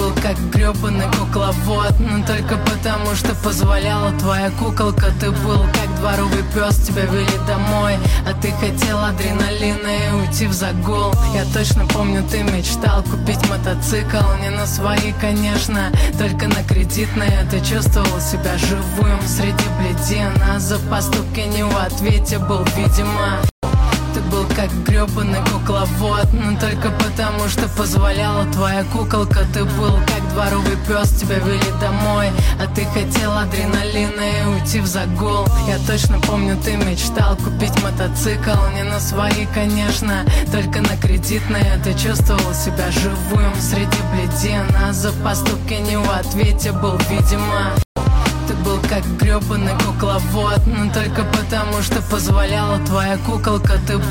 был как гребаный кукловод, но только потому, что позволяла твоя куколка. Ты был как дворовый пес, тебя вели домой, а ты хотел адреналина и уйти в загул. Я точно помню, ты мечтал купить мотоцикл, не на свои, конечно, только на кредитные. Ты чувствовал себя живым среди бледин, а за поступки не в ответе был, видимо. Ты был как гребаный кукловод, но только потому, что позволяла твоя куколка. Ты был как дворовый пес, тебя вели домой, а ты хотел адреналина и уйти в загул. Я точно помню, ты мечтал купить мотоцикл, не на свои, конечно, только на кредитные. Ты чувствовал себя живым среди бледин, а за поступки не в ответе был, видимо. Ты был как гребаный кукловод, но только потому, что позволяла твоя куколка. Ты